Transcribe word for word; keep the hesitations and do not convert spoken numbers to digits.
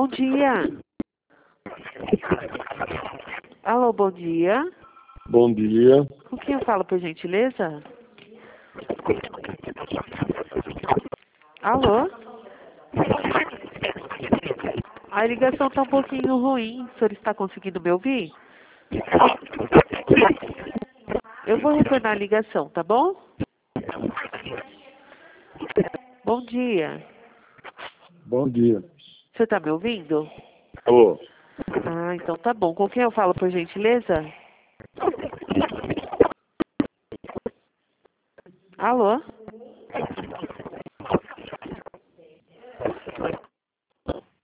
Bom dia. Alô, bom dia. Bom dia. Com quem eu falo, por gentileza? Alô? A ligação está um pouquinho ruim. O senhor está conseguindo me ouvir? Eu vou retornar a ligação, tá bom? Bom dia. Bom dia. Você está me ouvindo? Alô? Ah, então tá bom. Com quem eu falo, por gentileza? Alô?